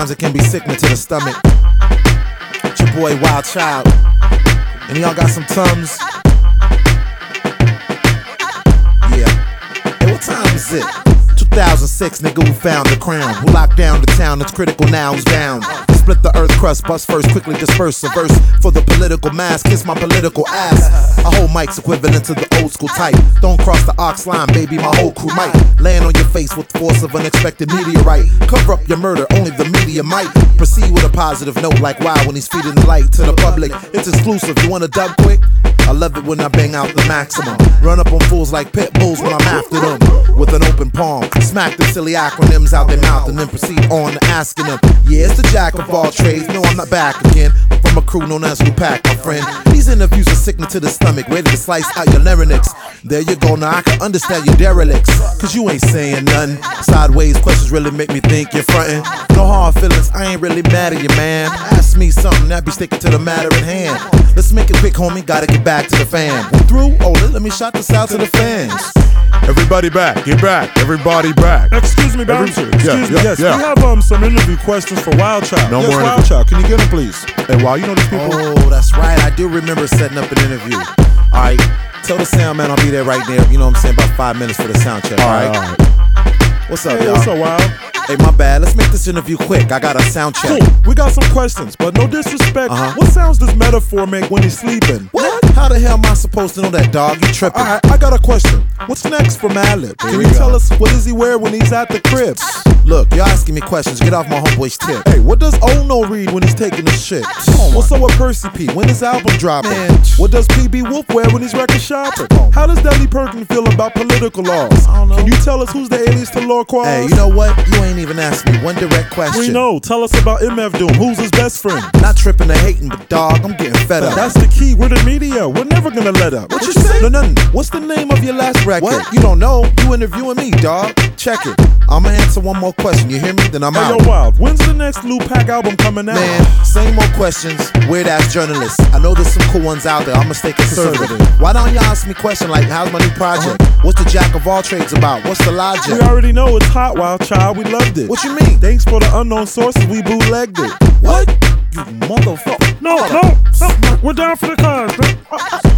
Sometimes it can be sickening to the stomach. It's your boy Wild Child. And y'all got some Tums? Yeah. Hey, what time is it? 2006, nigga who found the crown, who locked down the town that's critical now, who's bound. Split the earth crust, bust first, quickly disperse a verse for the political mass, kiss my political ass. I hold mics equivalent to the old school type. Don't cross the ox line, baby, my whole crew might land on your face with the force of unexpected meteorite. Cover up your murder, only the media might. Proceed with a positive note like wow when he's feeding the light to the public. It's exclusive, you wanna dub quick? I love it when I bang out the maximum. Run up on fools like pit bulls when I'm after them. With an open palm, smack the silly acronyms out their mouth and then proceed on to asking them. Yeah, it's the jack of all trades. No, I'm not back again. From a crew known as Lupac, my friend. These interviews are sickening to the stomach, ready to slice out your larynx. There you go, now I can understand your derelicts. Cause you ain't saying nothing. Sideways questions really make me think you're frontin'. No hard feelings, I ain't really mad at you, man. Ask me something that be sticking to the matter at hand. Let's make it quick, homie, gotta get back to the fam. We through? Oh, let me shout this out to the fans. Everybody back, get back, everybody back. Excuse me, bouncer. Excuse me, yes. Yeah. We have some interview questions for Wild Child. No yes, more Wild Child, can you get them, please? Hey, Wild, you know these people? Oh, that's right. I do remember setting up an interview. All right, tell the sound man I'll be there right there. You know what I'm saying? About 5 minutes for the sound check. All right. What's up, y'all? What's up, Wild? Hey, my bad. Let's make this interview quick. I got a sound check. Cool. We got some questions, but no disrespect. What sounds does Metaphor make when he's sleeping? What? How the hell am I supposed to know that, dog? You tripping? Alright, I got a question. What's next for Madlib? Can you tell us what does he wear when he's at the crib? Look, you're asking me questions. Get off my homeboy's tip. Hey, what does Ono read when he's taking his shit? What's up with Percy P? When his album dropping? Man. What does PB Wolf wear when he's record shopping? How does Deli Perkins feel about political laws? I don't know. Can you tell us who's the alias to Lord Quaz? Hey, you know what? You ain't even asked me one direct question. We know. Tell us about MF Doom. Who's his best friend? Not tripping or hating, but dog, I'm getting fed up. That's the key. We're the media. We're never gonna let up. What you say? No, nothing. What's the name of your last record? What? You don't know? You interviewing me, dog. Check it. I'ma answer one more question. You hear me? Then I'm Hey, out. yo, Wild. When's the next Lupac album coming out? Man, same old questions. Weird ass journalists. I know there's some cool ones out there. I'ma stay conservative. Why don't y'all ask me questions like, how's my new project? What's the jack of all trades about? What's the logic? We already know it's hot, Wild Child. We loved it. What you mean? Thanks for the unknown sources. We bootlegged it. What? You motherfucker. No. We're down for the cause, man.